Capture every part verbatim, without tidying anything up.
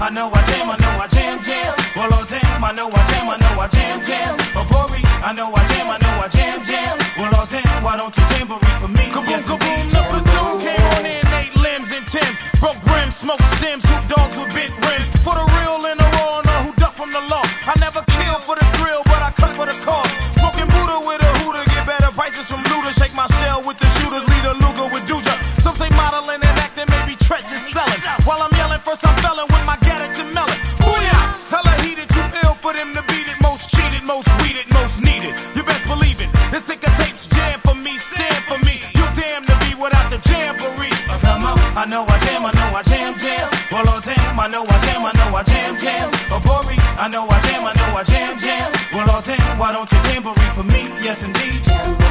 I know I jam, I know I jam, jam. Well, oh damn, I know I jam, I know I jam, jam. Oh, Bori, I know I jam, I know I jam, jam. Well, oh damn, why don't you jamboree for me? Kaboom, Yes, kaboom, number two came on in eight limbs and Timbs. Broke brims, smoked stems, hoop dogs with bent rims. For the real and the raw, and who duck from the law. I never kill for the thrill, but I cut for the cause. Smoking Buddha with a hooter, get better prices from looters. Shake my shell with the shooters, lead a Luger with Duja. Some say modeling and acting, maybe treacherous selling. While I'm yelling, first I'm felling with my gadget and melon. Booyah! Hella heated, too ill for them to beat it. Most cheated, most weeded, most needed. You best believe it. This ticker tapes jam for me, stand for me. You damn to be without the jamboree. Oh, come on, I know I jam, I know I jam, jam. Well, oh damn, I know I jam, I know I jam, jam. Oh, Bori, I know I jam, I know I jam, jam. Well, oh damn, why don't you jamboree for me? Yes, indeed.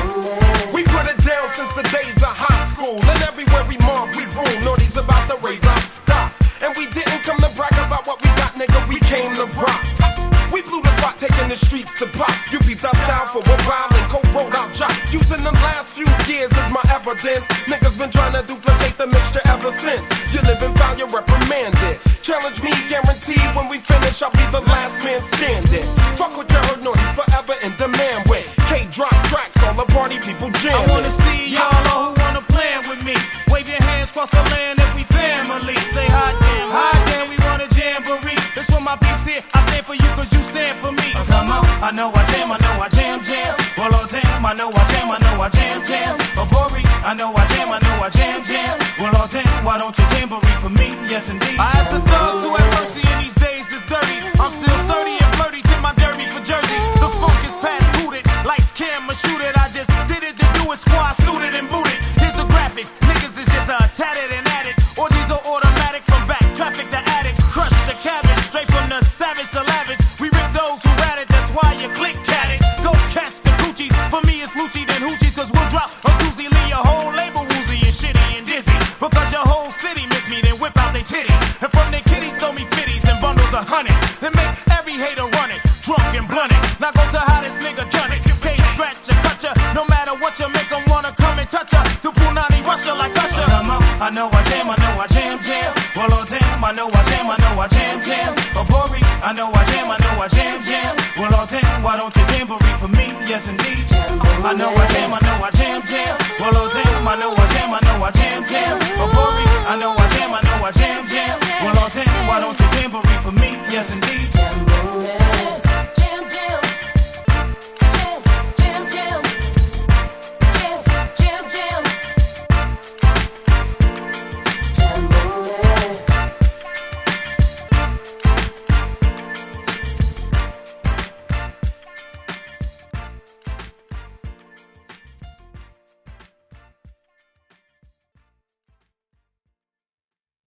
We put it down since the days of high school. And everywhere we mark, we rule. Nordy's about to raise our stock. And we didn't come to brag about what we got, nigga. We came to rock. We blew the spot, taking the streets to pop. You beat our style for a while and co-wrote our job. Using the last few years as my evidence. Niggas been trying to duplicate the mixture ever since. You live and foul, you're reprimanded. Challenge me, guaranteed when we finish, I'll be the last man standing. Fuck what you heard, Nordy's forever in demand with K-drop tracks, all the party people jamming. I wanna see y'all all who wanna plan with me. Wave your hands across the land if we family. Say hot damn, hot damn, we want a jamboree. That's for my peeps here, I stand for you cause you stand for me. Oh, come on, I know I jam, I know I jam, jam. Well, oh damn, I know I jam, I know I jam, jam. Oh, Bori, I know I jam, I know I jam, jam. Well, oh damn, why don't you jamboree for me? Yes, indeed. I ask the thugs who have mercy in these days is dirty. I'm still sturdy and flirty to my derby for Jersey. The funk is past booted, lights, camera, shoot it. I just did it to do it, squad suited and booted. Here's the graphics, niggas is just uh, tatted and added. Orgies are automatic from back, traffic to addicts. Crush the cabbage, straight from the savage to lavish. We rip those who at it, that's why you click at it. Go catch the coochies, for me it's Lucci then Hoochies. Cause we'll drop a doozy, leave your whole label woozy and shitty and dizzy. Because your whole city miss me, then whip out they titties. And from their kitties throw me pitties and bundles of hundreds. Then make every hater run it, drunk and blunted. Now go to how this nigga done it. Pay scratch ya, cut ya, no matter what you make them wanna come and touch ya. The Punani Russia like Usher. Oh, come on, I know I jam, I know I jam, jam. Well, oh damn, I know I jam, I know I jam, jam. Oh, Bori, I know I jam, I know I jam, jam. Well, oh damn, why don't you jamboree for me? Yes, indeed. I know I jam, I know I jam, jam. Well,